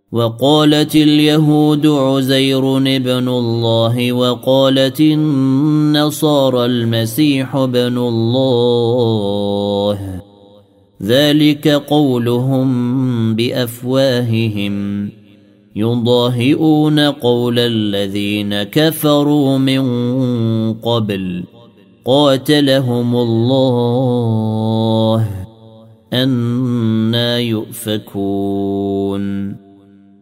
وقالت اليهود عزير ابن الله وقالت النصارى المسيح ابن الله ذلك قولهم بأفواههم يضاهئون قول الذين كفروا من قبل قاتلهم الله أنى يؤفكون